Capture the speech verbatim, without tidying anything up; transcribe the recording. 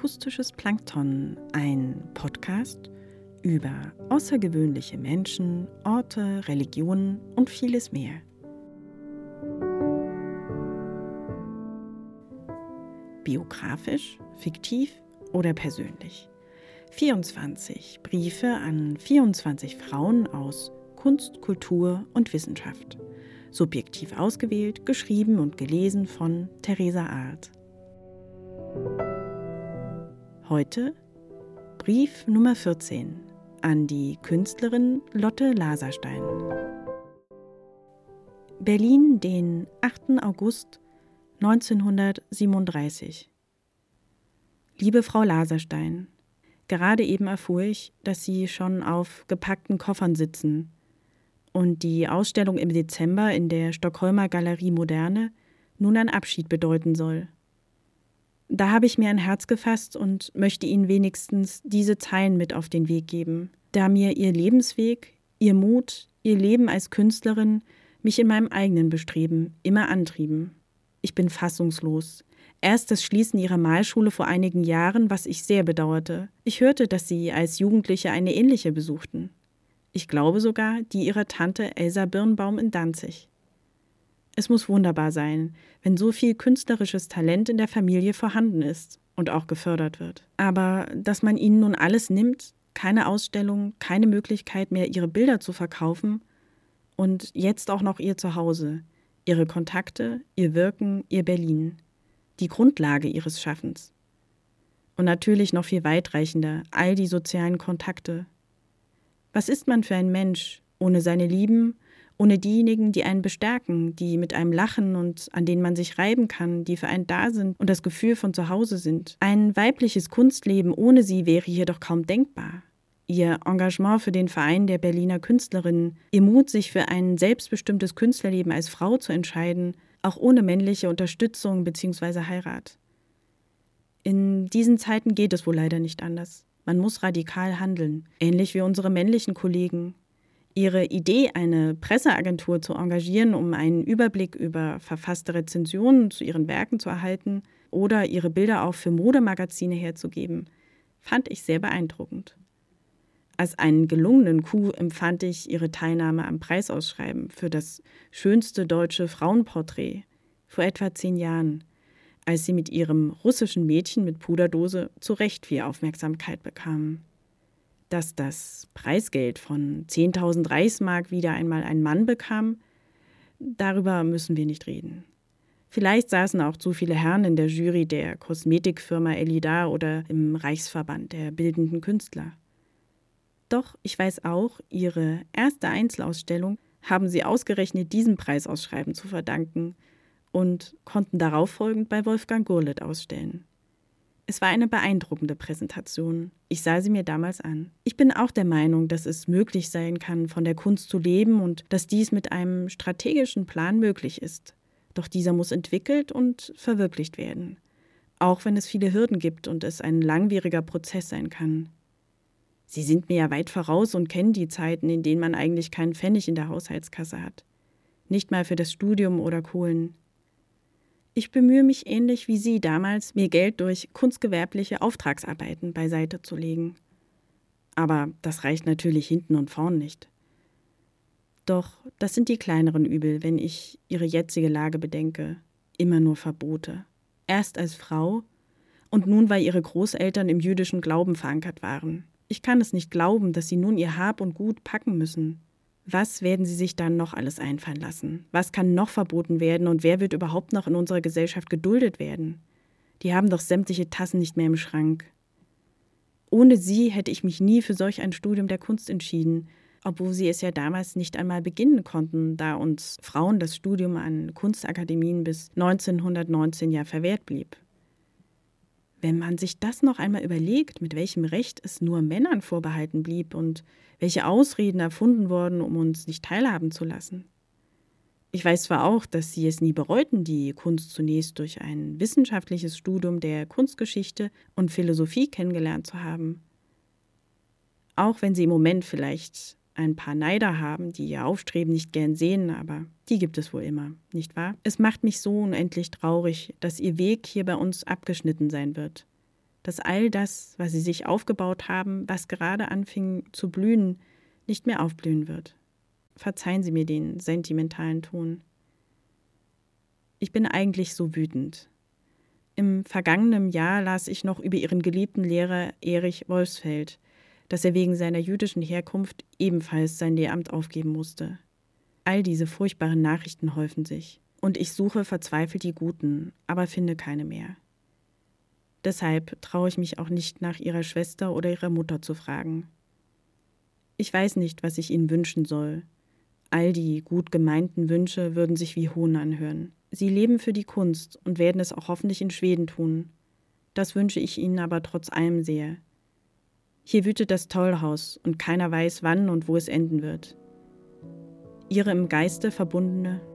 Akustisches Plankton, ein Podcast über außergewöhnliche Menschen, Orte, Religionen und vieles mehr. Biografisch, fiktiv oder persönlich. vierundzwanzig Briefe an vierundzwanzig Frauen aus Kunst, Kultur und Wissenschaft. Subjektiv ausgewählt, geschrieben und gelesen von Theresa Arlt. Heute Brief Nummer vierzehn an die Künstlerin Lotte Laserstein. Berlin, den achten August neunzehnhundertsiebenunddreißig. Liebe Frau Laserstein, gerade eben erfuhr ich, dass Sie schon auf gepackten Koffern sitzen und die Ausstellung im Dezember in der Stockholmer Galerie Moderne nun einen Abschied bedeuten soll. Da habe ich mir ein Herz gefasst und möchte Ihnen wenigstens diese Zeilen mit auf den Weg geben, da mir Ihr Lebensweg, Ihr Mut, Ihr Leben als Künstlerin mich in meinem eigenen Bestreben immer antrieben. Ich bin fassungslos. Erst das Schließen Ihrer Malschule vor einigen Jahren, was ich sehr bedauerte. Ich hörte, dass Sie als Jugendliche eine ähnliche besuchten. Ich glaube sogar, die Ihrer Tante Elsa Birnbaum in Danzig. Es muss wunderbar sein, wenn so viel künstlerisches Talent in der Familie vorhanden ist und auch gefördert wird. Aber dass man ihnen nun alles nimmt, keine Ausstellung, keine Möglichkeit mehr, ihre Bilder zu verkaufen und jetzt auch noch ihr Zuhause, ihre Kontakte, ihr Wirken, ihr Berlin, die Grundlage ihres Schaffens. Und natürlich noch viel weitreichender, all die sozialen Kontakte. Was ist man für ein Mensch ohne seine Lieben, ohne diejenigen, die einen bestärken, die mit einem lachen und an denen man sich reiben kann, die für einen da sind und das Gefühl von zu Hause sind. Ein weibliches Kunstleben ohne sie wäre hier doch kaum denkbar. Ihr Engagement für den Verein der Berliner Künstlerinnen, ihr Mut, sich für ein selbstbestimmtes Künstlerleben als Frau zu entscheiden, auch ohne männliche Unterstützung bzw. Heirat. In diesen Zeiten geht es wohl leider nicht anders. Man muss radikal handeln, ähnlich wie unsere männlichen Kollegen. Ihre Idee, eine Presseagentur zu engagieren, um einen Überblick über verfasste Rezensionen zu ihren Werken zu erhalten oder ihre Bilder auch für Modemagazine herzugeben, fand ich sehr beeindruckend. Als einen gelungenen Coup empfand ich ihre Teilnahme am Preisausschreiben für das schönste deutsche Frauenporträt vor etwa zehn Jahren, als sie mit ihrem russischen Mädchen mit Puderdose zu Recht viel Aufmerksamkeit bekamen. Dass das Preisgeld von zehntausend Reichsmark wieder einmal ein Mann bekam, darüber müssen wir nicht reden. Vielleicht saßen auch zu viele Herren in der Jury der Kosmetikfirma Elidar oder im Reichsverband der bildenden Künstler. Doch ich weiß auch, ihre erste Einzelausstellung haben sie ausgerechnet diesem Preisausschreiben zu verdanken und konnten darauf folgend bei Wolfgang Gurlitt ausstellen. Es war eine beeindruckende Präsentation. Ich sah sie mir damals an. Ich bin auch der Meinung, dass es möglich sein kann, von der Kunst zu leben und dass dies mit einem strategischen Plan möglich ist. Doch dieser muss entwickelt und verwirklicht werden. Auch wenn es viele Hürden gibt und es ein langwieriger Prozess sein kann. Sie sind mir ja weit voraus und kennen die Zeiten, in denen man eigentlich keinen Pfennig in der Haushaltskasse hat. Nicht mal für das Studium oder Kohlen. Ich bemühe mich ähnlich wie Sie damals, mir Geld durch kunstgewerbliche Auftragsarbeiten beiseite zu legen. Aber das reicht natürlich hinten und vorn nicht. Doch das sind die kleineren Übel, wenn ich Ihre jetzige Lage bedenke. Immer nur Verbote. Erst als Frau und nun, weil Ihre Großeltern im jüdischen Glauben verankert waren. Ich kann es nicht glauben, dass Sie nun Ihr Hab und Gut packen müssen. Was werden Sie sich dann noch alles einfallen lassen? Was kann noch verboten werden und wer wird überhaupt noch in unserer Gesellschaft geduldet werden? Die haben doch sämtliche Tassen nicht mehr im Schrank. Ohne Sie hätte ich mich nie für solch ein Studium der Kunst entschieden, obwohl Sie es ja damals nicht einmal beginnen konnten, da uns Frauen das Studium an Kunstakademien bis neunzehnhundertneunzehn ja verwehrt blieb. Wenn man sich das noch einmal überlegt, mit welchem Recht es nur Männern vorbehalten blieb und welche Ausreden erfunden wurden, um uns nicht teilhaben zu lassen. Ich weiß zwar auch, dass sie es nie bereuten, die Kunst zunächst durch ein wissenschaftliches Studium der Kunstgeschichte und Philosophie kennengelernt zu haben. Auch wenn sie im Moment vielleicht ein paar Neider haben, die ihr Aufstreben nicht gern sehen, aber die gibt es wohl immer, nicht wahr? Es macht mich so unendlich traurig, dass ihr Weg hier bei uns abgeschnitten sein wird. dass all das, was sie sich aufgebaut haben, was gerade anfing zu blühen, nicht mehr aufblühen wird. Verzeihen Sie mir den sentimentalen Ton. Ich bin eigentlich so wütend. Im vergangenen Jahr las ich noch über Ihren geliebten Lehrer Erich Wolfsfeld, dass er wegen seiner jüdischen Herkunft ebenfalls sein Lehramt aufgeben musste. All diese furchtbaren Nachrichten häufen sich. Und ich suche verzweifelt die Guten, aber finde keine mehr. Deshalb traue ich mich auch nicht, nach ihrer Schwester oder ihrer Mutter zu fragen. Ich weiß nicht, was ich ihnen wünschen soll. All die gut gemeinten Wünsche würden sich wie Hohn anhören. Sie leben für die Kunst und werden es auch hoffentlich in Schweden tun. Das wünsche ich ihnen aber trotz allem sehr. Hier wütet das Tollhaus und keiner weiß, wann und wo es enden wird. Ihre im Geiste verbundene